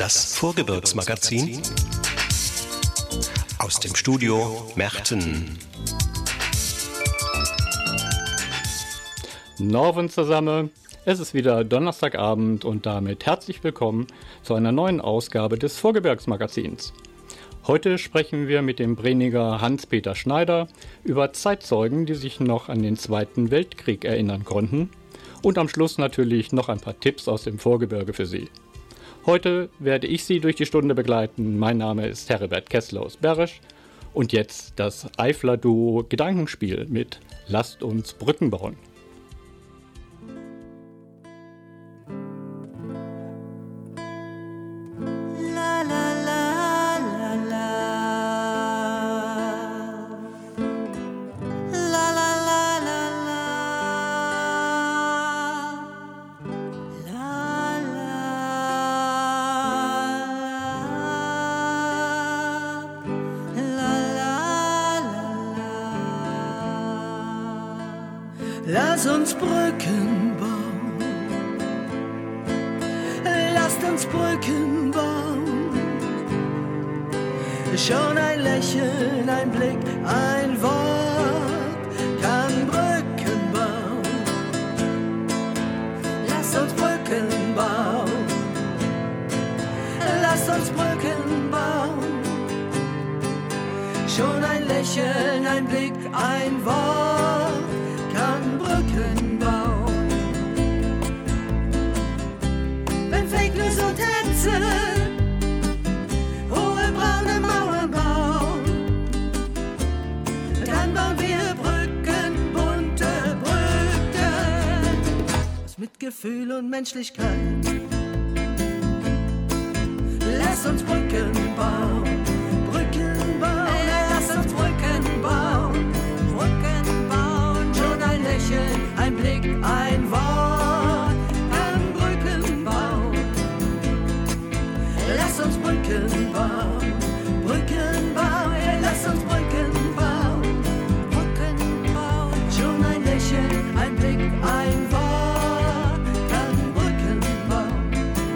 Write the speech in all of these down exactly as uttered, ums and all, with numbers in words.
Das Vorgebirgsmagazin aus dem Studio Merten. Norven zusammen, es ist wieder Donnerstagabend und damit herzlich willkommen zu einer neuen Ausgabe des Vorgebirgsmagazins. Heute sprechen wir mit dem Breniger Hans-Peter Schneider über Zeitzeugen, die sich noch an den Zweiten Weltkrieg erinnern konnten, und am Schluss natürlich noch ein paar Tipps aus dem Vorgebirge für Sie. Heute werde ich Sie durch die Stunde begleiten. Mein Name ist Heribert Kessler aus Berrisch und jetzt das Eifler-Duo Gedankenspiel mit Lasst uns Brücken bauen. Lass uns Brücken bauen, lasst uns Brücken bauen. Schon ein Lächeln, ein Blick, ein Wort kann Brücken bauen. Lasst uns Brücken bauen, lasst uns Brücken bauen. Schon ein Lächeln, ein Blick, ein Wort kann Brücken bauen. Wenn Fake News und Hetze hohe braune Mauern bauen, dann bauen wir Brücken, bunte Brücken aus Mitgefühl und Menschlichkeit. Lass uns Brücken bauen, Brücken bauen, lass uns Brücken bauen, Brücken bauen. Schon ein Lächeln, ein Blick, ein Wort kann Brücken bauen. Lass uns Brücken bauen, Brücken bauen, ja, lass uns Brücken bauen, Brücken bauen. Schon ein Lächeln, ein Blick, ein Wort kann Brücken bauen.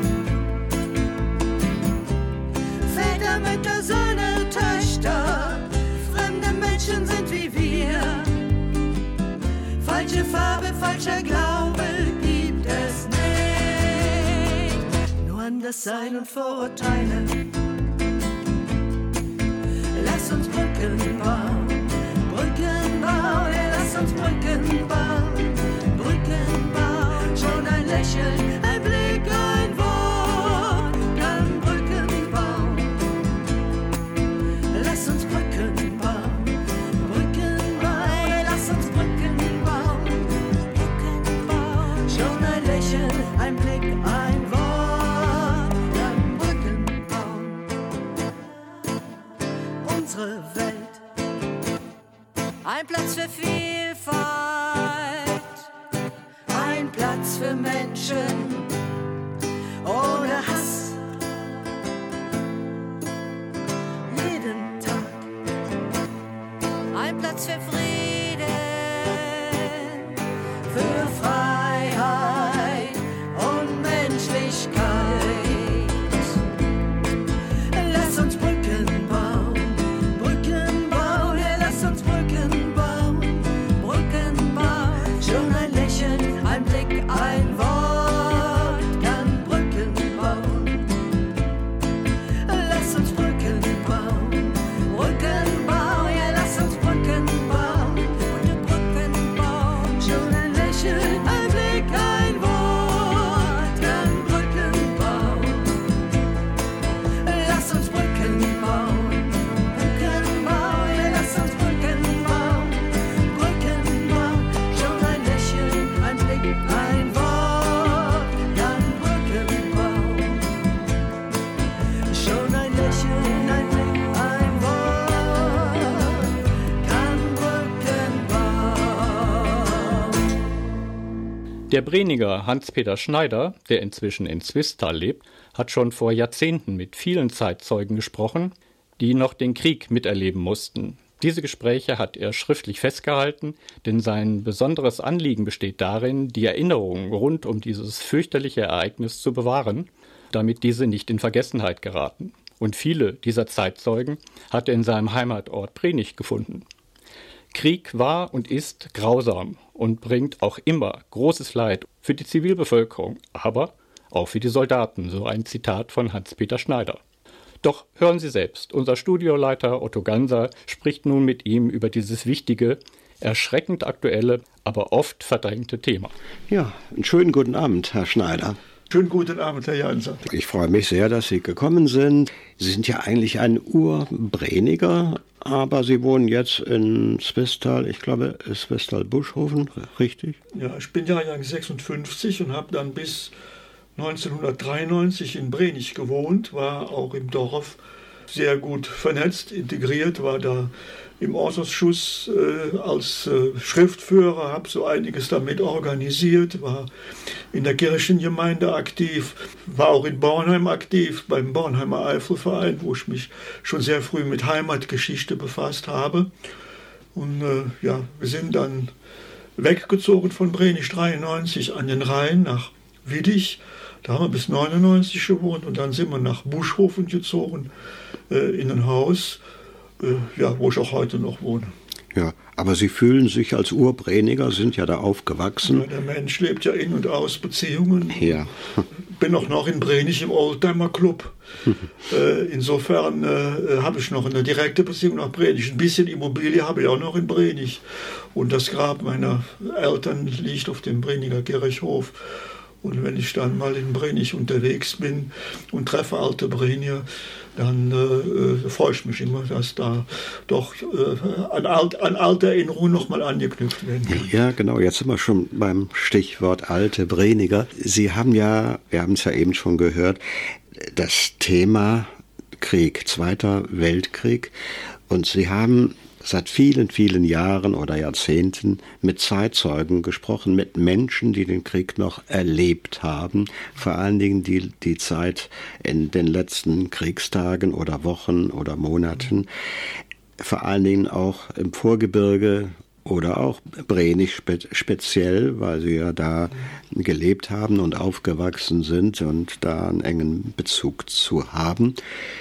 Väter, Mütter, Söhne, Töchter, fremde Menschen sind wie wir. Falsche Farbe, falscher Glaube gibt es nicht. Nur Anderssein und Vorurteile. Lass uns Brücken bauen, Brücken bauen, ja, lass uns Brücken bauen, Brücken bauen. Schon ein Lächeln, ein Blick, ein Wort kann Brücken bauen. Lass uns Brücken bauen, Brücken bauen, ja, lass uns Brücken bauen, Brücken bauen. Schon ein Lächeln, ein Blick, ein Wort kann Brücken bauen. Unsere Welt, ein Platz für Vielfalt, ein Platz für Menschen ohne Hass. Jeden Tag ein Platz für Frieden, für Freiheit und Menschlichkeit. Lass uns Brücken bauen, Brücken bauen, ja, lass uns Brücken bauen, Brücken bauen. Schon ein Lächeln, ein Blick, ein Wort kann Brücken bauen. Lass uns Brücken bauen, Brücken bauen, ja, lass uns Brücken bauen, Brücken bauen. Schon ein Lächeln, ein Blick, ein Wort kann Brücken bauen. Lass uns Brücken bauen, Brücken bauen, ja, lass uns Brücken bauen, Brücken bauen. Schon ein Lächeln, ein Blick, ein Wort kann Brücken bauen. Schon ein Lächeln, ein Blick, ein Wort kann Brücken bauen. Der Breniger Hans-Peter Schneider, der inzwischen in Zwistal lebt, hat schon vor Jahrzehnten mit vielen Zeitzeugen gesprochen, die noch den Krieg miterleben mussten. Diese Gespräche hat er schriftlich festgehalten, denn sein besonderes Anliegen besteht darin, die Erinnerungen rund um dieses fürchterliche Ereignis zu bewahren damit diese nicht in Vergessenheit geraten. Und viele dieser Zeitzeugen hat er in seinem Heimatort Brenich gefunden. Krieg war und ist grausam und bringt auch immer großes Leid für die Zivilbevölkerung, aber auch für die Soldaten, so ein Zitat von Hans-Peter Schneider. Doch hören Sie selbst, unser Studioleiter Otto Ganser spricht nun mit ihm über dieses wichtige, erschreckend aktuelle, aber oft verdrängte Thema. Ja, einen schönen guten Abend, Herr Schneider. Schönen guten Abend, Herr Janser. Ich freue mich sehr, dass Sie gekommen sind. Sie sind ja eigentlich ein Ur-Breniger, aber Sie wohnen jetzt in Swisttal, ich glaube, Swisttal-Buschhofen, richtig? Ja, ich bin Jahrgang sechsundfünfzig und habe dann bis neunzehnhundertdreiundneunzig in Brenich gewohnt, war auch im Dorf sehr gut vernetzt, integriert, war da im Ortsausschuss äh, als äh, Schriftführer, habe so einiges damit organisiert, war in der Kirchengemeinde aktiv, war auch in Bornheim aktiv, beim Bornheimer Eifelverein, wo ich mich schon sehr früh mit Heimatgeschichte befasst habe. Und äh, ja, wir sind dann weggezogen von Brenich dreiundneunzig an den Rhein nach Widdich. Da haben wir bis neunundneunzig gewohnt und dann sind wir nach Buschhofen gezogen, äh, in ein Haus, äh, ja, wo ich auch heute noch wohne. Ja, aber Sie fühlen sich als Urbreniger, sind ja da aufgewachsen. Ja, der Mensch lebt ja in und aus Beziehungen. Ja. Bin auch noch in Brenich im Oldtimer Club. äh, insofern äh, habe ich noch eine direkte Beziehung nach Brenich. Ein bisschen Immobilie habe ich auch noch in Brenich. Und das Grab meiner Eltern liegt auf dem Breniger Kirchhof. Und wenn ich dann mal in Brenich unterwegs bin und treffe alte Brenier, dann äh, freue ich mich immer, dass da doch äh, an, alt, an alte Erinnerungen nochmal angeknüpft werden kann. Ja, genau. Jetzt sind wir schon beim Stichwort alte Breniger. Sie haben ja, wir haben es ja eben schon gehört, das Thema Krieg, Zweiter Weltkrieg. Und Sie haben seit vielen, vielen Jahren oder Jahrzehnten mit Zeitzeugen gesprochen, mit Menschen, die den Krieg noch erlebt haben. Vor allen Dingen die, die Zeit in den letzten Kriegstagen oder Wochen oder Monaten. Vor allen Dingen auch im Vorgebirge oder auch Brenich spe- speziell, weil sie ja da gelebt haben und aufgewachsen sind und da einen engen Bezug zu haben.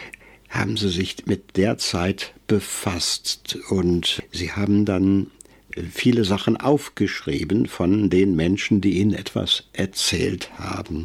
Haben Sie sich mit der Zeit befasst und Sie haben dann viele Sachen aufgeschrieben von den Menschen, die Ihnen etwas erzählt haben.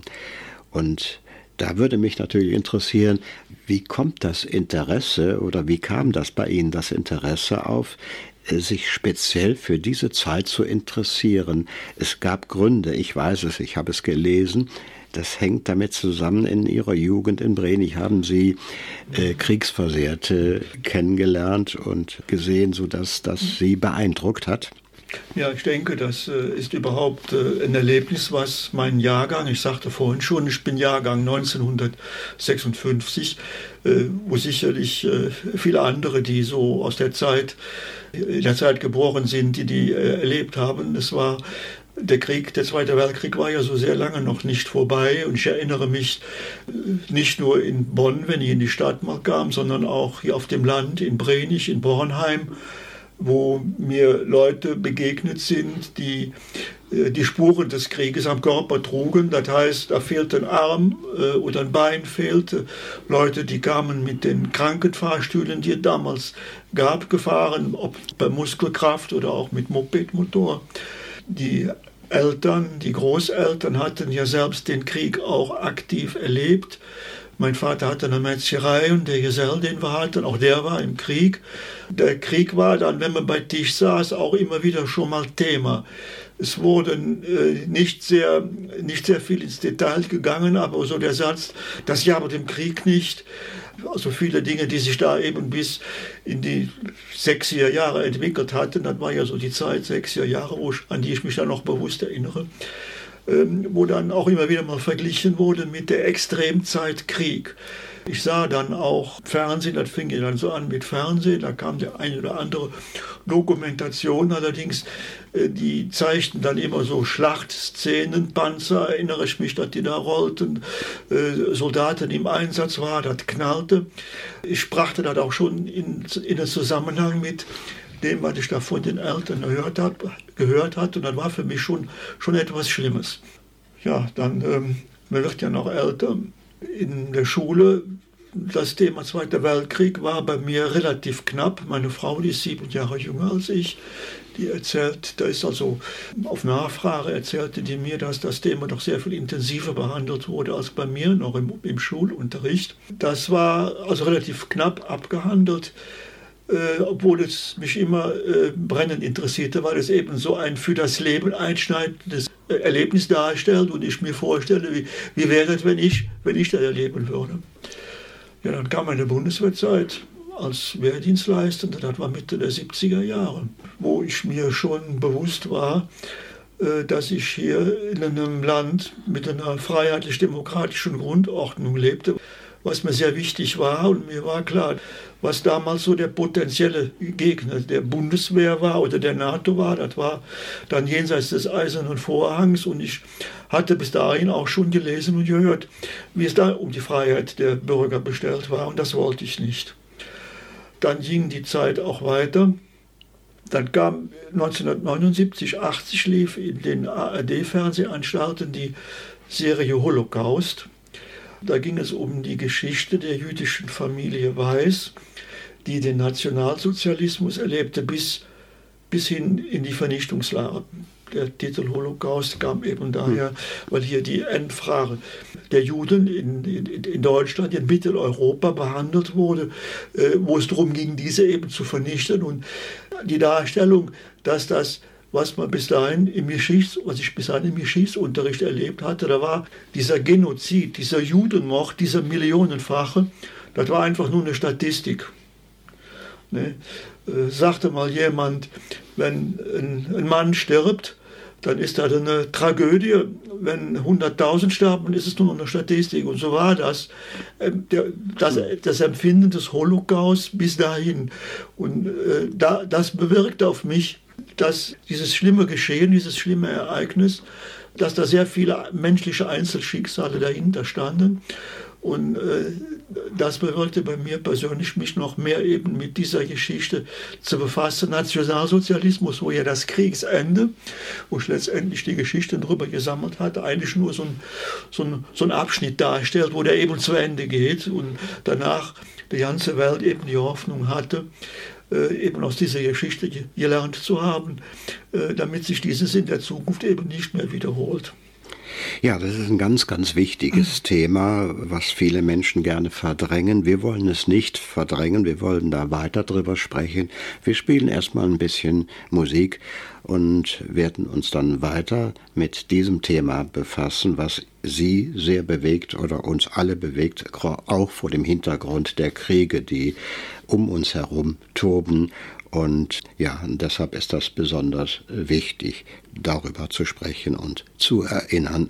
Und da würde mich natürlich interessieren, wie kommt das Interesse oder wie kam das bei Ihnen, das Interesse auf, sich speziell für diese Zeit zu interessieren? Es gab Gründe, ich weiß es, ich habe es gelesen. Das hängt damit zusammen, in Ihrer Jugend in Brenich haben Sie äh, Kriegsversehrte kennengelernt und gesehen, sodass das Sie beeindruckt hat. Ja, ich denke, das äh, ist überhaupt äh, ein Erlebnis, was mein Jahrgang, ich sagte vorhin schon, ich bin Jahrgang neunzehnhundertsechsundfünfzig, äh, wo sicherlich äh, viele andere, die so aus der Zeit, in der Zeit geboren sind, die die äh, erlebt haben. Es war Der Krieg, der Zweite Weltkrieg war ja so sehr lange noch nicht vorbei und ich erinnere mich nicht nur in Bonn, wenn ich in die Stadt mal kam, sondern auch hier auf dem Land, in Brenich, in Bornheim, wo mir Leute begegnet sind, die die Spuren des Krieges am Körper trugen. Das heißt, da fehlte ein Arm äh, oder ein Bein fehlte. Leute, die kamen mit den Krankenfahrstühlen, die es damals gab, gefahren, ob bei Muskelkraft oder auch mit Mopedmotor. Die Eltern, die Großeltern hatten ja selbst den Krieg auch aktiv erlebt. Mein Vater hatte eine Metzgerei und der Gesell, den wir hatten, auch der war im Krieg. Der Krieg war dann, wenn man bei Tisch saß, auch immer wieder schon mal Thema. Es wurde äh, nicht sehr, nicht sehr viel ins Detail gegangen, aber so der Satz, das Jahr mit dem Krieg nicht. Also viele Dinge, die sich da eben bis in die sechziger Jahre entwickelt hatten, das war ja so die Zeit, sechziger Jahre, wo ich, an die ich mich dann noch bewusst erinnere, ähm, wo dann auch immer wieder mal verglichen wurde mit der Extremzeit Krieg. Ich sah dann auch Fernsehen, das fing ja dann so an mit Fernsehen, da kam der eine oder andere Dokumentation, allerdings äh, die zeigten dann immer so Schlachtszenen, Panzer, erinnere ich mich, dass die da rollten, äh, Soldaten im Einsatz waren, das knallte. Ich brachte das auch schon in, in den Zusammenhang mit dem, was ich da von den Eltern gehört habe, gehört hatte, und das war für mich schon, schon etwas Schlimmes. Ja, dann, ähm, man wird ja noch älter. In der Schule, das Thema Zweiter Weltkrieg war bei mir relativ knapp. Meine Frau, die ist sieben Jahre jünger als ich, die erzählt, da ist also auf Nachfrage erzählte die mir, dass das Thema doch sehr viel intensiver behandelt wurde als bei mir, noch im, im Schulunterricht. Das war also relativ knapp abgehandelt, äh, obwohl es mich immer äh, brennend interessierte, weil es eben so ein für das Leben einschneidendes äh, Erlebnis darstellt und ich mir vorstelle, wie, wie wäre es, wenn ich, wenn ich das erleben würde. Ja, dann kam eine Bundeswehrzeit als Wehrdienstleistender, das war Mitte der siebziger Jahre, wo ich mir schon bewusst war, dass ich hier in einem Land mit einer freiheitlich-demokratischen Grundordnung lebte, was mir sehr wichtig war. Und mir war klar, was damals so der potenzielle Gegner der Bundeswehr war oder der NATO war, das war dann jenseits des Eisernen Vorhangs. Und ich hatte bis dahin auch schon gelesen und gehört, wie es da um die Freiheit der Bürger bestellt war. Und das wollte ich nicht. Dann ging die Zeit auch weiter. Dann kam neunzehnhundertneunundsiebzig, achtzig lief in den A R D-Fernsehanstalten die Serie Holocaust. Da ging es um die Geschichte der jüdischen Familie Weiß, die den Nationalsozialismus erlebte bis, bis hin in die Vernichtungslager. Der Titel Holocaust kam eben daher, weil hier die Endfrage der Juden in, in, in Deutschland, in Mitteleuropa behandelt wurde, äh, wo es darum ging, diese eben zu vernichten. Und die Darstellung, dass das, was man bis dahin im Geschichts, was ich bis dahin im Geschichtsunterricht erlebt hatte, da war dieser Genozid, dieser Judenmord, dieser millionenfache, das war einfach nur eine Statistik. Ne? Äh, sagte mal jemand, wenn ein, ein Mann stirbt, dann ist das eine Tragödie. Wenn hunderttausend sterben, ist es nur noch eine Statistik. Und so war das. Ähm, der, das, das Empfinden des Holocaust bis dahin. Und äh, da, das bewirkte auf mich, dass dieses schlimme Geschehen, dieses schlimme Ereignis, dass da sehr viele menschliche Einzelschicksale dahinter standen. Und äh, das bewirkte bei mir persönlich, mich noch mehr eben mit dieser Geschichte zu befassen. Nationalsozialismus, wo ja das Kriegsende, wo ich letztendlich die Geschichte darüber gesammelt hatte, eigentlich nur so ein, so ein, so ein Abschnitt darstellt, wo der eben zu Ende geht und danach die ganze Welt eben die Hoffnung hatte, äh, eben aus dieser Geschichte gelernt zu haben, äh, damit sich dieses in der Zukunft eben nicht mehr wiederholt. Ja, das ist ein ganz, ganz wichtiges Thema, was viele Menschen gerne verdrängen. Wir wollen es nicht verdrängen, wir wollen da weiter drüber sprechen. Wir spielen erstmal ein bisschen Musik und werden uns dann weiter mit diesem Thema befassen, was Sie sehr bewegt oder uns alle bewegt, auch vor dem Hintergrund der Kriege, die um uns herum toben. Und ja, deshalb ist das besonders wichtig, darüber zu sprechen und zu erinnern.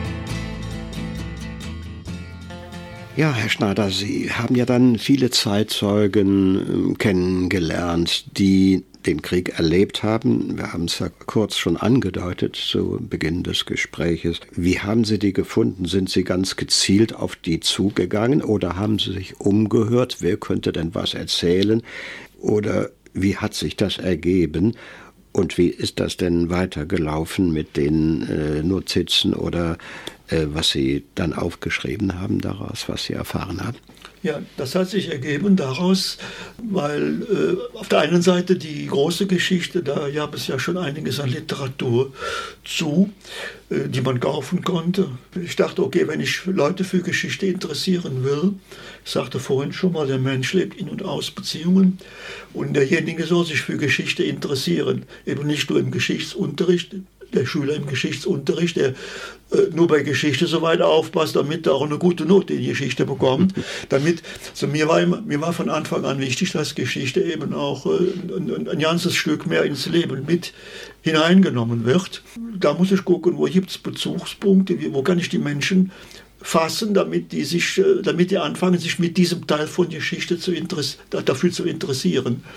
Ja, Herr Schneider, Sie haben ja dann viele Zeitzeugen kennengelernt, die den Krieg erlebt haben. Wir haben es ja kurz schon angedeutet zu Beginn des Gespräches. Wie haben Sie die gefunden? Sind Sie ganz gezielt auf die zugegangen oder haben Sie sich umgehört? Wer könnte denn was erzählen? Oder wie hat sich das ergeben und wie ist das denn weitergelaufen mit den äh, Notizen oder äh, was Sie dann aufgeschrieben haben daraus, was Sie erfahren haben? Ja, das hat sich ergeben daraus, weil äh, auf der einen Seite die große Geschichte, da gab es ja schon einiges an Literatur zu, äh, die man kaufen konnte. Ich dachte, okay, wenn ich Leute für Geschichte interessieren will, ich sagte vorhin schon mal, der Mensch lebt in und aus Beziehungen und derjenige soll sich für Geschichte interessieren, eben nicht nur im Geschichtsunterricht, der Schüler im Geschichtsunterricht, der äh, nur bei Geschichte so weit aufpasst, damit er auch eine gute Note in Geschichte bekommt. Damit, also mir, war immer, mir war von Anfang an wichtig, dass Geschichte eben auch äh, ein, ein ganzes Stück mehr ins Leben mit hineingenommen wird. Da muss ich gucken, wo gibt es Bezugspunkte, wo kann ich die Menschen fassen, damit die, sich, damit die anfangen, sich mit diesem Teil von Geschichte zu interess- dafür zu interessieren.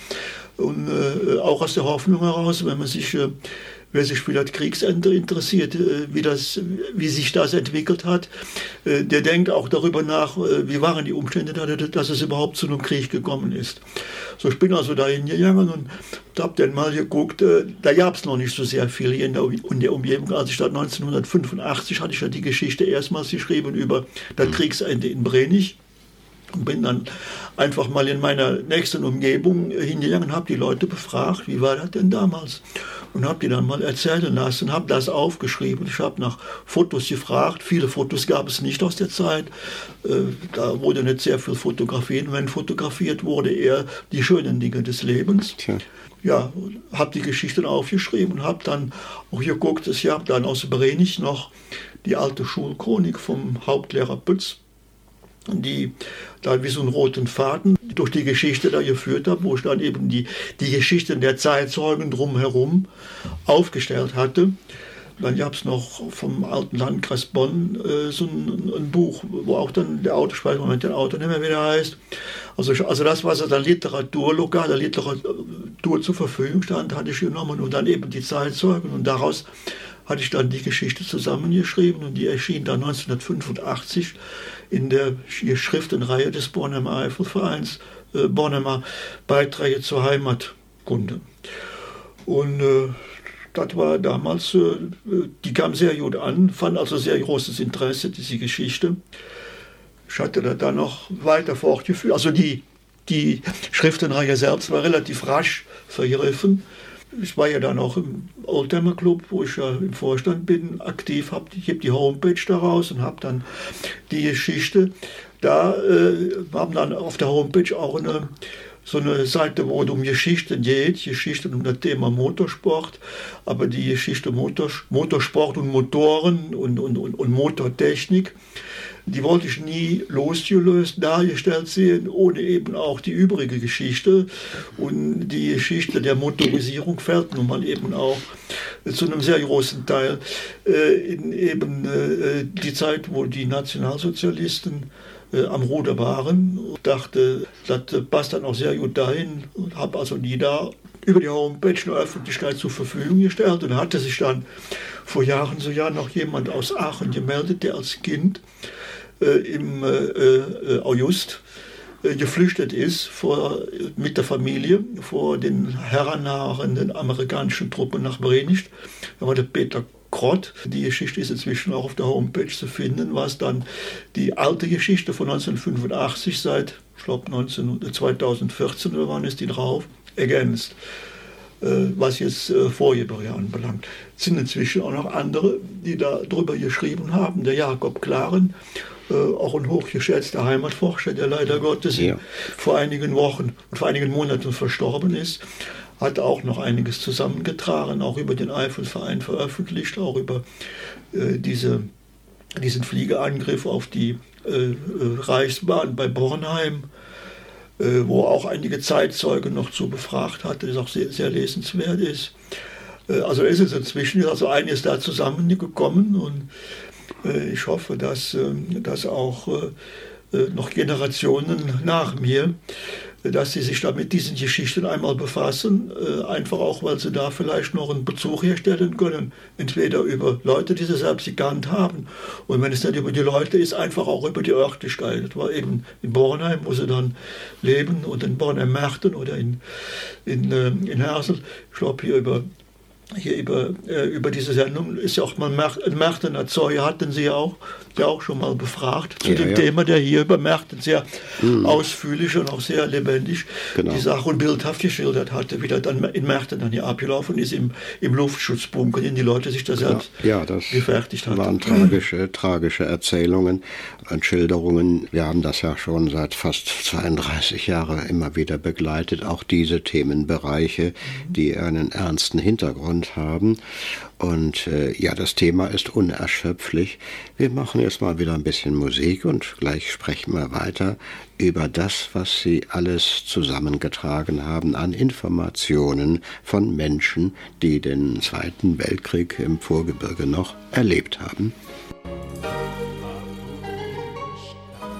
Und äh, auch aus der Hoffnung heraus, wenn man sich, äh, wer sich für das Kriegsende interessiert, äh, wie, das, wie sich das entwickelt hat, äh, der denkt auch darüber nach, äh, wie waren die Umstände, dass es überhaupt zu einem Krieg gekommen ist. So, ich bin also da hingegangen und habe dann mal geguckt, äh, da gab es noch nicht so sehr viel hier in der, in der Umgebung. Als ich da neunzehnhundertfünfundachtzig hatte ich ja die Geschichte erstmals geschrieben über das Kriegsende in Brenich. Und bin dann einfach mal in meiner nächsten Umgebung hingegangen und habe die Leute befragt, wie war das denn damals? Und habe die dann mal erzählen lassen, habe das aufgeschrieben. Ich habe nach Fotos gefragt. Viele Fotos gab es nicht aus der Zeit. Da wurde nicht sehr viel fotografiert. Und wenn fotografiert wurde, eher die schönen Dinge des Lebens. Tja. Ja, habe die Geschichten aufgeschrieben und habe dann auch geguckt, ich habe dann aus Brenich noch die alte Schulchronik vom Hauptlehrer Pütz, die da wie so einen roten Faden durch die Geschichte da geführt habe, wo ich dann eben die, die Geschichten der Zeitzeugen drumherum aufgestellt hatte. Dann gab es noch vom alten Landkreis Bonn äh, so ein, ein Buch, wo auch dann der Autor, ich weiß im Moment den Autor nicht mehr, wie der heißt. Also, also das, was dann Literatur, lokale Literatur zur Verfügung stand, hatte ich genommen und dann eben die Zeitzeugen und daraus hatte ich dann die Geschichte zusammengeschrieben und die erschien dann neunzehnhundertfünfundachtzig in der Schriftenreihe des Bornheimer Eifelvereins, äh, Bornheimer Beiträge zur Heimatkunde. Und äh, das war damals, äh, die kam sehr gut an, fand also sehr großes Interesse, diese Geschichte. Ich hatte da dann noch weiter fortgeführt, also die, die Schriftenreihe selbst war relativ rasch vergriffen. Ich war ja dann auch im Oldtimer Club, wo ich ja im Vorstand bin, aktiv. Hab, ich habe die Homepage daraus und habe dann die Geschichte. Da äh, haben dann auf der Homepage auch eine, so eine Seite, wo es um Geschichten geht, Geschichten um das Thema Motorsport, aber die Geschichte Motors, Motorsport und Motoren und, und, und, und Motortechnik, die wollte ich nie losgelöst dargestellt sehen, ohne eben auch die übrige Geschichte. Und die Geschichte der Motorisierung fällt nun mal eben auch zu einem sehr großen Teil äh, in eben äh, die Zeit, wo die Nationalsozialisten äh, am Ruder waren. Ich dachte, das passt dann auch sehr gut dahin und habe also die da über die Homepage der Öffentlichkeit zur Verfügung gestellt. Und da hatte sich dann vor Jahren so ja noch jemand aus Aachen gemeldet, der als Kind im äh, August äh, geflüchtet ist vor, mit der Familie vor den herannahenden amerikanischen Truppen nach Brenich. Da war der Peter Krott. Die Geschichte ist inzwischen auch auf der Homepage zu finden, was dann die alte Geschichte von neunzehnhundertfünfundachtzig seit, ich glaube, zweitausendvierzehn oder wann ist die drauf, ergänzt. Was jetzt äh, Vorjährige anbelangt. Es sind inzwischen auch noch andere, die darüber geschrieben haben. Der Jakob Klaren, äh, auch ein hochgeschätzter Heimatforscher, der leider Gottes ja. vor einigen Wochen und vor einigen Monaten verstorben ist, hat auch noch einiges zusammengetragen, auch über den Eifelverein veröffentlicht, auch über äh, diese, diesen Fliegerangriff auf die äh, Reichsbahn bei Bornheim, wo auch einige Zeitzeugen noch zu befragt hatte, das auch sehr, sehr lesenswert ist. Also es ist inzwischen also einiges da zusammengekommen und ich hoffe, dass, dass auch noch Generationen nach mir, dass sie sich da mit diesen Geschichten einmal befassen, einfach auch, weil sie da vielleicht noch einen Bezug herstellen können, entweder über Leute, die sie selbst gekannt haben, und wenn es nicht über die Leute ist, einfach auch über die Örtlichkeit. Das war eben in Bornheim, wo sie dann leben, und in Bornheim-Merten oder in, in, in Hersel. Ich glaube, hier über Hier über, äh, über diese Sendung ist ja auch mal ein Mertener Zeuge, hatten Sie ja auch, der auch schon mal befragt zu ja, dem ja. Thema, der hier über Merten sehr mhm. ausführlich und auch sehr lebendig genau. die Sache und bildhaft geschildert hatte, wie das dann in Merten dann hier abgelaufen ist, im, im Luftschutzbunker, den die Leute sich da selbst ja, das gefertigt hatten. Waren tragische, tragische Erzählungen und Schilderungen. Wir haben das ja schon seit fast zweiunddreißig Jahren immer wieder begleitet, auch diese Themenbereiche, mhm. die einen ernsten Hintergrund haben. Und äh, ja, das Thema ist unerschöpflich. Wir machen jetzt mal wieder ein bisschen Musik und gleich sprechen wir weiter über das, was Sie alles zusammengetragen haben an Informationen von Menschen, die den Zweiten Weltkrieg im Vorgebirge noch erlebt haben.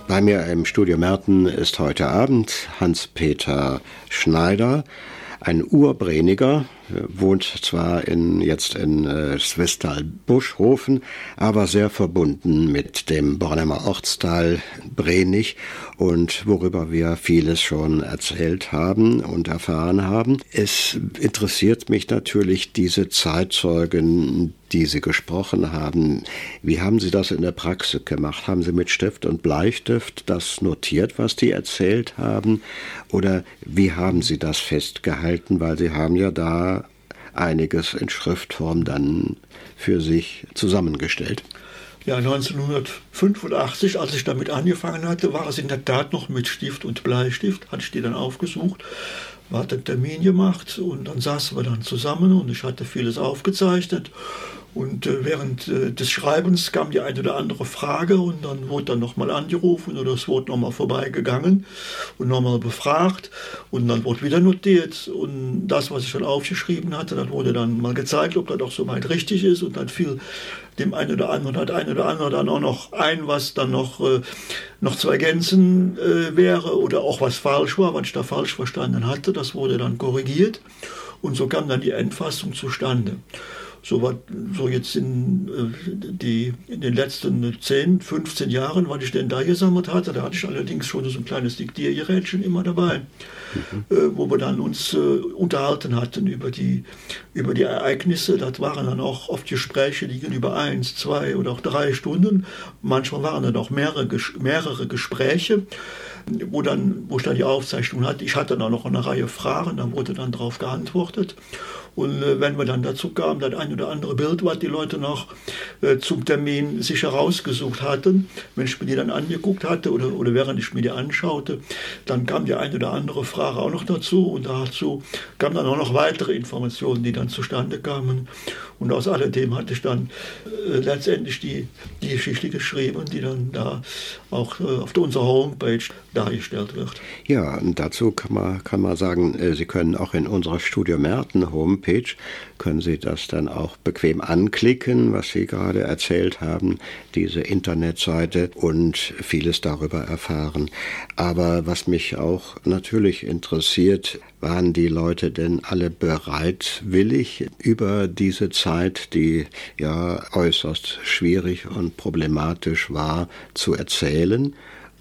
Bei mir im Studio Merten ist heute Abend Hans-Peter Schneider, ein Urbreniger, wohnt zwar in, jetzt in äh, Swisttal-Buschhofen, aber sehr verbunden mit dem Bornheimer Ortsteil Brenig und worüber wir vieles schon erzählt haben und erfahren haben. Es interessiert mich natürlich diese Zeitzeugen, die Sie gesprochen haben. Wie haben Sie das in der Praxis gemacht? Haben Sie mit Stift und Bleistift das notiert, was die erzählt haben? Oder wie haben Sie das festgehalten? Weil Sie haben ja da einiges in Schriftform dann für sich zusammengestellt. Ja, neunzehnhundertfünfundachtzig, als ich damit angefangen hatte, war es in der Tat noch mit Stift und Bleistift. Hatte ich die dann aufgesucht, hatte einen Termin gemacht und dann saßen wir dann zusammen und ich hatte vieles aufgezeichnet. Und äh, während äh, des Schreibens kam die eine oder andere Frage und dann wurde dann nochmal angerufen oder es wurde nochmal vorbeigegangen und nochmal befragt und dann wurde wieder notiert und das, was ich dann aufgeschrieben hatte, das wurde dann mal gezeigt, ob das auch soweit richtig ist und dann fiel dem einen oder anderen hat ein oder andere dann auch noch ein, was dann noch, äh, noch zu ergänzen äh, wäre oder auch was falsch war, was ich da falsch verstanden hatte, das wurde dann korrigiert und so kam dann die Endfassung zustande. So, was, so jetzt in, äh, die, in den letzten zehn, fünfzehn Jahren, was ich denn da gesammelt hatte, da hatte ich allerdings schon so ein kleines Diktiergerätchen immer dabei, mhm. äh, wo wir dann uns äh, unterhalten hatten über die, über die Ereignisse. Das waren dann auch oft Gespräche, die gingen über eins, zwei oder auch drei Stunden. Manchmal waren dann auch mehrere, mehrere Gespräche, wo, dann, wo ich dann die Aufzeichnung hatte. Ich hatte dann noch eine Reihe Fragen, da wurde dann darauf geantwortet. Und äh, wenn wir dann dazu kamen, das ein oder andere Bild, was die Leute noch äh, zum Termin sich herausgesucht hatten, wenn ich mir die dann angeguckt hatte oder, oder während ich mir die anschaute, dann kam die eine oder andere Frage auch noch dazu und dazu kamen dann auch noch weitere Informationen, die dann zustande kamen. Und aus alledem hatte ich dann äh, letztendlich die, die Geschichte geschrieben, die dann da auch äh, auf unserer Homepage dargestellt wird. Ja, und dazu kann man, kann man sagen, äh, Sie können auch in unserer Studio Merten Homepage können Sie das dann auch bequem anklicken, was Sie gerade erzählt haben, diese Internetseite und vieles darüber erfahren. Aber was mich auch natürlich interessiert, waren die Leute denn alle bereitwillig über diese Zeit, die ja äußerst schwierig und problematisch war, zu erzählen?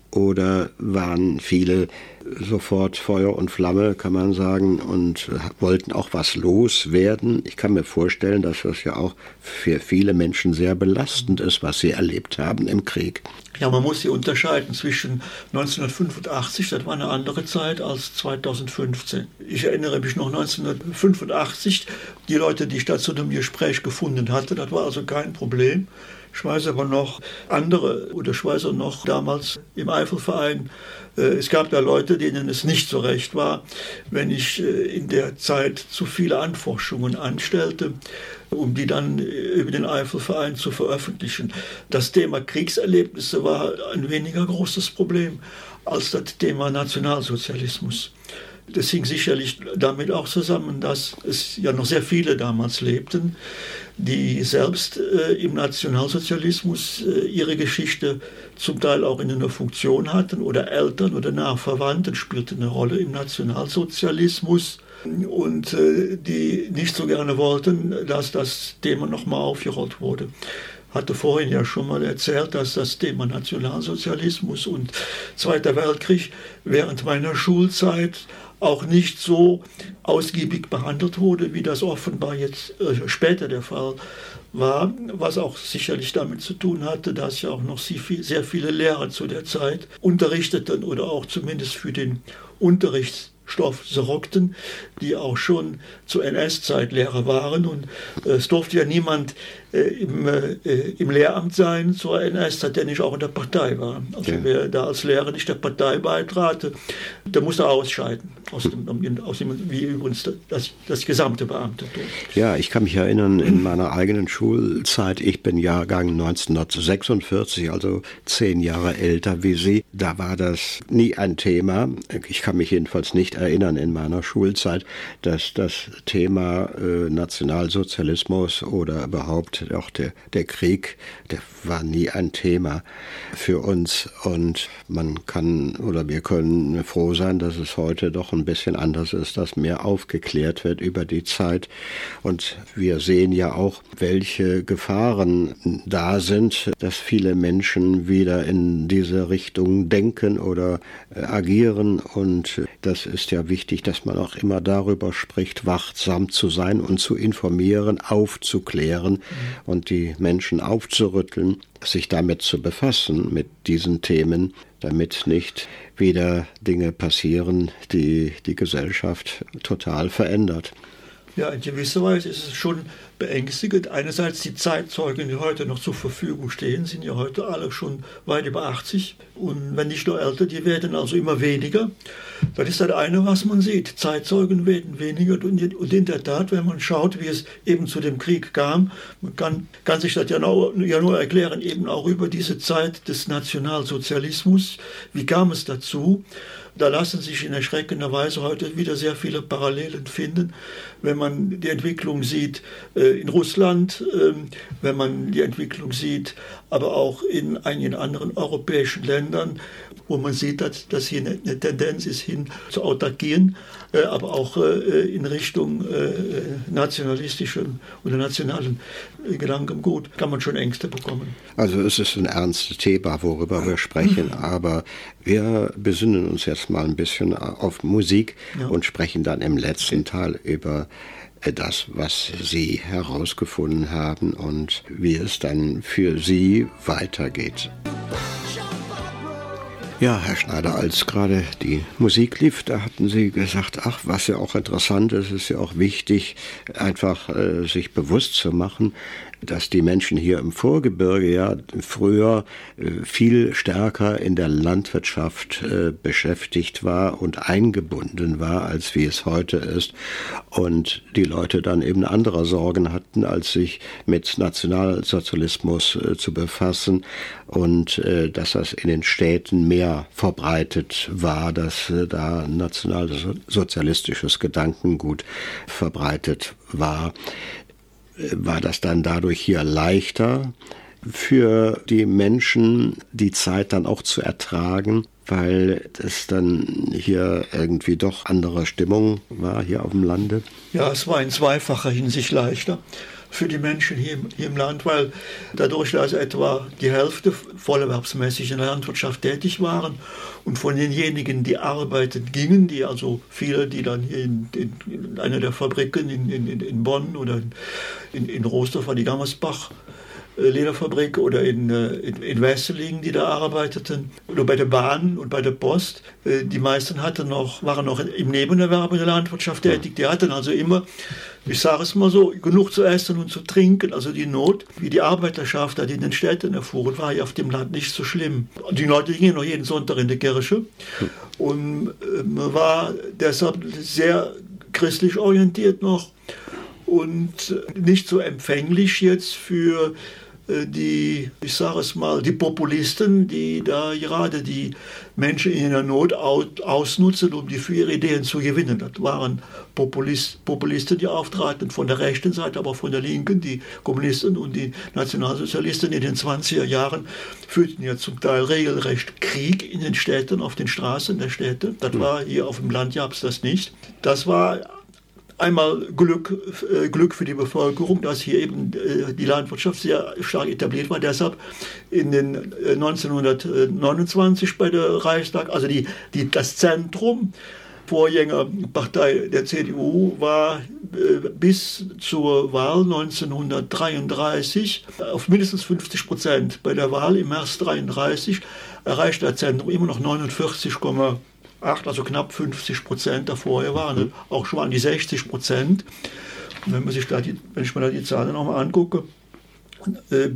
Oder waren viele sofort Feuer und Flamme, kann man sagen, und wollten auch was loswerden? Ich kann mir vorstellen, dass das ja auch für viele Menschen sehr belastend ist, was sie erlebt haben im Krieg. Ja, man muss hier unterscheiden zwischen neunzehnhundertfünfundachtzig, das war eine andere Zeit, als zweitausendfünfzehn. Ich erinnere mich noch neunzehnhundertfünfundachtzig, die Leute, die ich da zu einem Gespräch gefunden hatte, das war also kein Problem. Ich weiß aber noch andere, oder ich weiß auch noch damals im Eifelverein, äh, es gab da Leute, denen es nicht so recht war, wenn ich äh, in der Zeit zu viele Anforschungen anstellte, um die dann über den Eifelverein zu veröffentlichen. Das Thema Kriegserlebnisse war ein weniger großes Problem als das Thema Nationalsozialismus. Das hing sicherlich damit auch zusammen, dass es ja noch sehr viele damals lebten, die selbst äh, im Nationalsozialismus äh, ihre Geschichte zum Teil auch in einer Funktion hatten oder Eltern oder Nachverwandten spielten eine Rolle im Nationalsozialismus und äh, die nicht so gerne wollten, dass das Thema nochmal aufgerollt wurde. Hatte vorhin ja schon mal erzählt, dass das Thema Nationalsozialismus und Zweiter Weltkrieg während meiner Schulzeit auch nicht so ausgiebig behandelt wurde, wie das offenbar jetzt äh, später der Fall war, was auch sicherlich damit zu tun hatte, dass ja auch noch sehr viele Lehrer zu der Zeit unterrichteten oder auch zumindest für den Unterrichtsstoff sorgten, die auch schon zur N S-Zeit Lehrer waren. Und äh, es durfte ja niemand äh, im, äh, im Lehramt sein zur N S-Zeit, der nicht auch in der Partei war. Also ja. Wer da als Lehrer nicht der Partei beitrat, der musste ausscheiden. Aus dem, aus dem, wie übrigens das, das gesamte Beamtentum. Ja, ich kann mich erinnern, in meiner eigenen Schulzeit, ich bin Jahrgang neunzehnhundertsechsundvierzig, also zehn Jahre älter wie Sie, da war das nie ein Thema. Ich kann mich jedenfalls nicht erinnern in meiner Schulzeit, dass das Thema äh, Nationalsozialismus oder überhaupt auch der, der Krieg, der war nie ein Thema für uns. Und man kann oder wir können froh sein, dass es heute doch ein bisschen anders ist, dass mehr aufgeklärt wird über die Zeit. Und wir sehen ja auch, welche Gefahren da sind, dass viele Menschen wieder in diese Richtung denken oder äh, agieren. Und das ist ja wichtig, dass man auch immer darüber spricht, wachsam zu sein und zu informieren, aufzuklären mhm. und die Menschen aufzurütteln, sich damit zu befassen, mit diesen Themen, damit nicht wieder Dinge passieren, die die Gesellschaft total verändert. Ja, in gewisser Weise ist es schon beängstigend. Einerseits die Zeitzeugen, die heute noch zur Verfügung stehen, sind ja heute alle schon weit über achtzig. Und wenn nicht nur älter, die werden also immer weniger. Das ist das eine, was man sieht. Zeitzeugen werden weniger. Und in der Tat, wenn man schaut, wie es eben zu dem Krieg kam, man kann, kann sich das ja nur, ja nur erklären, eben auch über diese Zeit des Nationalsozialismus. Wie kam es dazu? Da lassen sich in erschreckender Weise heute wieder sehr viele Parallelen finden, wenn man die Entwicklung sieht äh, in Russland, äh, wenn man die Entwicklung sieht, aber auch in einigen anderen europäischen Ländern, wo man sieht, dass, dass hier eine, eine Tendenz ist hin zu Autarkien, äh, aber auch äh, in Richtung äh, nationalistischem oder nationalen äh, Gedankengut kann man schon Ängste bekommen. Also es ist ein ernstes Thema, worüber wir sprechen, aber wir besinnen uns jetzt mal ein bisschen auf Musik ja. und sprechen dann im letzten Teil über das, was Sie herausgefunden haben und wie es dann für Sie weitergeht. Ja, Herr Schneider, als gerade die Musik lief, da hatten Sie gesagt, ach, was ja auch interessant ist, ist ja auch wichtig, einfach äh, sich bewusst zu machen, dass die Menschen hier im Vorgebirge ja früher äh, viel stärker in der Landwirtschaft äh, beschäftigt war und eingebunden war, als wie es heute ist. Und die Leute dann eben andere Sorgen hatten, als sich mit Nationalsozialismus äh, zu befassen und äh, dass das in den Städten mehr verbreitet war, dass äh, da nationalsozialistisches Gedankengut verbreitet war. War das dann dadurch hier leichter für die Menschen, die Zeit dann auch zu ertragen, weil es dann hier irgendwie doch andere Stimmung war hier auf dem Lande? Ja, es war in zweifacher Hinsicht leichter für die Menschen hier im, hier im Land, weil dadurch, dass etwa die Hälfte vollerwerbsmäßig in der Landwirtschaft tätig waren und von denjenigen, die arbeiten gingen, die also viele, die dann hier in, in, in einer der Fabriken in, in, in Bonn oder in, in Rohrsdorf war die Gammersbach Lederfabrik oder in, in, in Wesseling, die da arbeiteten, oder bei der Bahn und bei der Post. Die meisten hatten noch, waren noch im Nebenerwerb in der Landwirtschaft tätig. Die hatten also immer, ich sage es mal so, genug zu essen und zu trinken. Also die Not, wie die Arbeiterschaft, die in den Städten erfuhren, war ja auf dem Land nicht so schlimm. Die Leute gingen noch jeden Sonntag in die Kirche und man war deshalb sehr christlich orientiert noch und nicht so empfänglich jetzt für die, ich sage es mal, die Populisten, die da gerade die Menschen in der Not ausnutzen, um die für ihre Ideen zu gewinnen. Das waren Populist, Populisten, die auftraten von der rechten Seite, aber von der linken, die Kommunisten und die Nationalsozialisten in den zwanziger Jahren führten ja zum Teil regelrecht Krieg in den Städten, auf den Straßen der Städte. Das war hier auf dem Land, gab es das nicht. Das war einmal Glück, äh, Glück für die Bevölkerung, dass hier eben äh, die Landwirtschaft sehr stark etabliert war. Deshalb in den äh, neunzehnhundertneunundzwanzig bei der Reichstag, also die, die, das Zentrum, Vorgängerpartei der C D U, war äh, bis zur Wahl neunzehnhundertdreiunddreißig auf mindestens fünfzig Prozent. Bei der Wahl im März neunzehnhundertdreiunddreißig erreichte das Zentrum immer noch neunundvierzig Komma acht, also knapp fünfzig Prozent. Davor waren auch schon an die sechzig Prozent. Und wenn man sich da die, wenn ich mir da die Zahlen nochmal angucke, äh,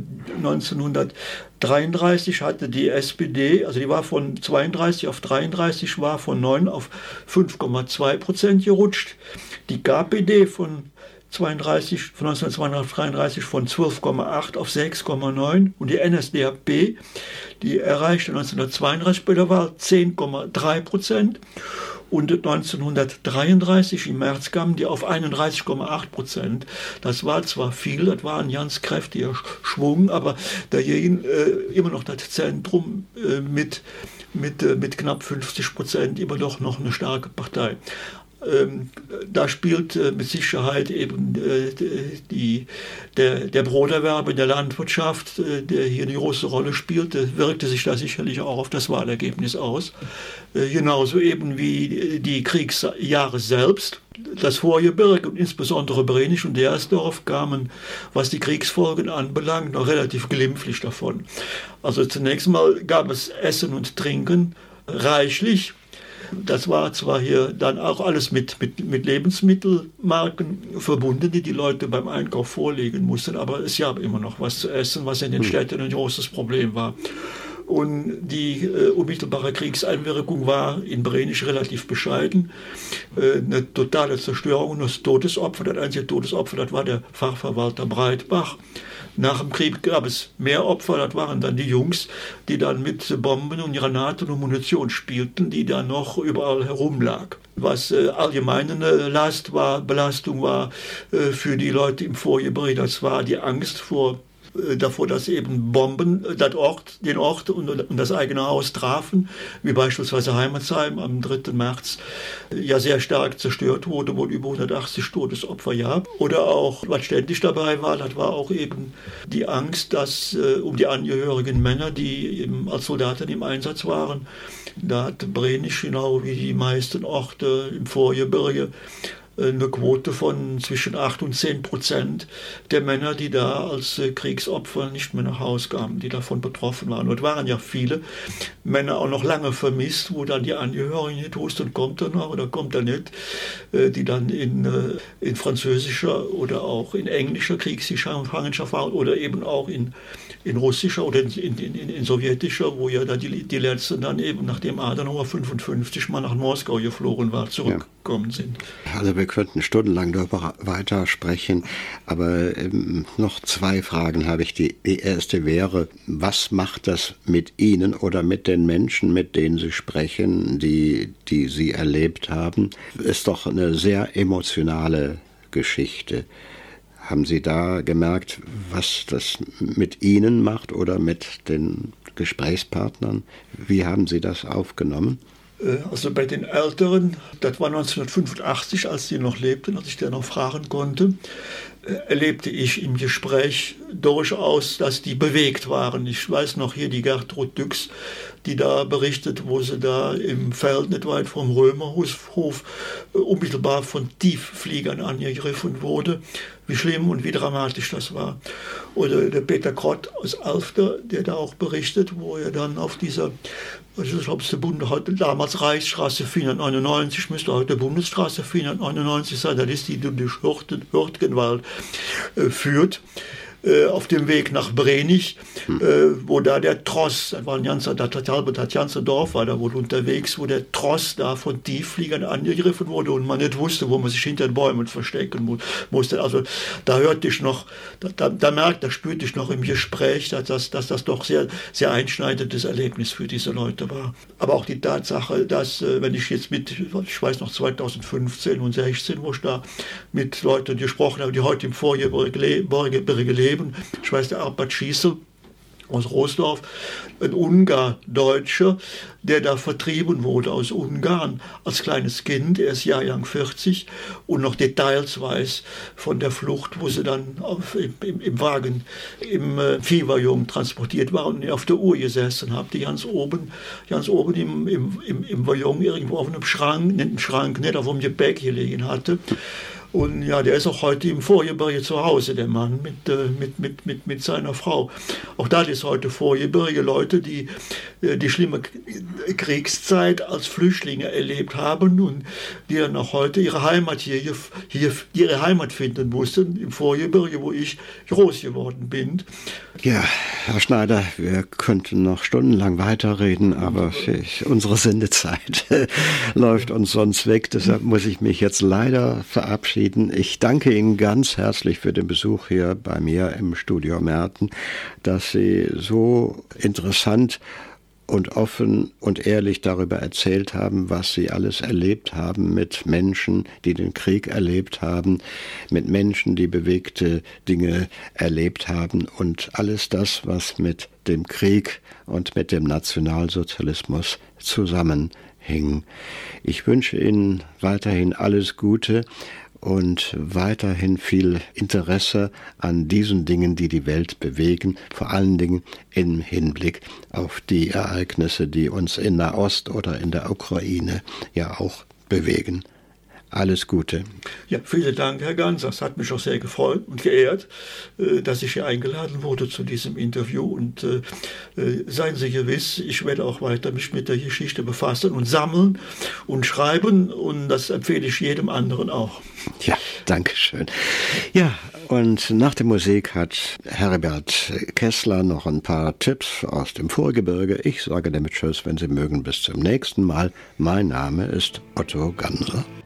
neunzehnhundertdreiunddreißig hatte die S P D, also die war von zweiunddreißig auf dreiunddreißig, war von neun auf fünf Komma zwei Prozent gerutscht. Die K P D von zweiunddreißig, von neunzehnhundertzweiunddreißig von zwölf Komma acht auf sechs Komma neun und die N S D A P, die erreichte neunzehnhundertzweiunddreißig bei der Wahl zehn Komma drei Prozent und neunzehnhundertdreiunddreißig im März kamen die auf einunddreißig Komma acht Prozent. Das war zwar viel, das war ein ganz kräftiger Schwung, aber dagegen äh, immer noch das Zentrum äh, mit, mit, äh, mit knapp fünfzig Prozent immer doch noch eine starke Partei. Ähm, da spielt äh, mit Sicherheit eben äh, die, der, der Broterwerb in der Landwirtschaft, äh, der hier eine große Rolle spielt, äh, wirkte sich da sicherlich auch auf das Wahlergebnis aus. Äh, genauso eben wie die Kriegsjahre selbst. Das Vorgebirge und insbesondere Brennich und Dersdorf kamen, was die Kriegsfolgen anbelangt, noch relativ glimpflich davon. Also zunächst mal gab es Essen und Trinken reichlich. Das war zwar hier dann auch alles mit, mit, mit Lebensmittelmarken verbunden, die die Leute beim Einkauf vorlegen mussten, aber es gab immer noch was zu essen, was in den Städten ein großes Problem war. Und die äh, unmittelbare Kriegseinwirkung war in Brennich relativ bescheiden. Äh, eine totale Zerstörung und das Todesopfer, das einzige Todesopfer, das war der Fachverwalter Breitbach. Nach dem Krieg gab es mehr Opfer, das waren dann die Jungs, die dann mit Bomben und Granaten und Munition spielten, die dann noch überall herumlag. Was äh, allgemeine Last war, Belastung war äh, für die Leute im Vorgebirge, das war die Angst vor davor, dass eben Bomben das Ort, den Ort und, und das eigene Haus trafen, wie beispielsweise Heimatsheim am dritten März ja sehr stark zerstört wurde, wo über hundertachtzig Todesopfer gab. Oder auch, was ständig dabei war, das war auch eben die Angst, dass äh, um die angehörigen Männer, die eben als Soldaten im Einsatz waren, da hat Brennich, genau wie die meisten Orte im Vorgebirge, eine Quote von zwischen acht und zehn Prozent der Männer, die da als Kriegsopfer nicht mehr nach Hause kamen, die davon betroffen waren. Und es waren ja viele Männer auch noch lange vermisst, wo dann die Angehörigen nicht wussten, kommt er noch oder kommt er nicht, die dann in, in französischer oder auch in englischer Kriegsgefangenschaft waren oder eben auch in, in russischer oder in, in, in, in sowjetischer, wo ja da die, die letzten dann eben, nachdem Adenauer fünfundfünfzig mal nach Moskau geflogen war, zurückgekommen ja. sind. Also wir könnten stundenlang darüber weiter sprechen, aber ähm, noch zwei Fragen habe ich. Die, die erste wäre, was macht das mit Ihnen oder mit den Menschen, mit denen Sie sprechen, die, die Sie erlebt haben? Ist doch eine sehr emotionale Geschichte. Haben Sie da gemerkt, was das mit Ihnen macht oder mit den Gesprächspartnern? Wie haben Sie das aufgenommen? Also bei den Älteren, das war neunzehnhundertfünfundachtzig, als sie noch lebten, als ich da noch fragen konnte, erlebte ich im Gespräch durchaus, dass die bewegt waren. Ich weiß noch hier die Gertrud Düx, die da berichtet, wo sie da im Feld nicht weit vom Römerhof unmittelbar von Tieffliegern angegriffen wurde. Wie schlimm und wie dramatisch das war. Oder der Peter Krott aus Alfter, der da auch berichtet, wo er dann auf dieser, ich glaube, es Bund, heute, damals Reichsstraße vierhundertneunundneunzig, müsste heute Bundesstraße vierhundertneunundneunzig sein, das ist die, die durch Hürtgenwald äh, führt. Auf dem Weg nach Brennich, hm. äh, wo da der Tross, das war ein ganzer, das halbe, das ganze Dorf war da wohl unterwegs, wo der Tross da von Tieffliegern angegriffen wurde und man nicht wusste, wo man sich hinter den Bäumen verstecken mu- musste. Also da hörte ich noch, da, da, da merkte, da spürte ich noch im Gespräch, dass das, dass das doch sehr, sehr einschneidendes Erlebnis für diese Leute war. Aber auch die Tatsache, dass, äh, wenn ich jetzt mit, ich weiß noch zweitausendfünfzehn und sechzehn, wo ich da mit Leuten gesprochen habe, die heute im Vorgebirge leben, ich weiß, der Arpad Schießel aus Roosdorf, ein Ungar-Deutscher, der da vertrieben wurde aus Ungarn als kleines Kind, er ist Jahrgang vierzig und noch Details weiß von der Flucht, wo sie dann auf, im, im, im Wagen im äh, Viehwaggon transportiert waren und auf der Uhr gesessen haben, die ganz oben, ganz oben im, im, im, im Waggon irgendwo auf einem Schrank, nicht einem Schrank, nicht auf einem Gepäck gelegen hatte. Und ja, der ist auch heute im Vorgebirge zu Hause, der Mann, mit, äh, mit, mit, mit, mit seiner Frau. Auch da ist heute Vorgebirge Leute, die äh, die schlimme Kriegszeit als Flüchtlinge erlebt haben und die dann auch heute ihre Heimat hier, hier ihre Heimat finden mussten, im Vorgebirge, wo ich groß geworden bin. Ja, Herr Schneider, wir könnten noch stundenlang weiterreden, aber ich, unsere Sendezeit läuft uns sonst weg. Deshalb muss ich mich jetzt leider verabschieden. verabschieden. Ich danke Ihnen ganz herzlich für den Besuch hier bei mir im Studio Merten, dass Sie so interessant und offen und ehrlich darüber erzählt haben, was sie alles erlebt haben mit Menschen, die den Krieg erlebt haben, mit Menschen, die bewegte Dinge erlebt haben und alles das, was mit dem Krieg und mit dem Nationalsozialismus zusammenhing. Ich wünsche Ihnen weiterhin alles Gute und weiterhin viel Interesse an diesen Dingen, die die Welt bewegen, vor allen Dingen im Hinblick auf die Ereignisse, die uns in Nahost oder in der Ukraine ja auch bewegen. Alles Gute. Ja, vielen Dank, Herr Ganz. Das hat mich auch sehr gefreut und geehrt, dass ich hier eingeladen wurde zu diesem Interview. Und äh, seien Sie gewiss, ich werde auch weiter mich mit der Geschichte befassen und sammeln und schreiben. Und das empfehle ich jedem anderen auch. Ja, danke schön. Ja, und nach der Musik hat Herbert Kessler noch ein paar Tipps aus dem Vorgebirge. Ich sage damit Tschüss, wenn Sie mögen, bis zum nächsten Mal. Mein Name ist Otto Gansel.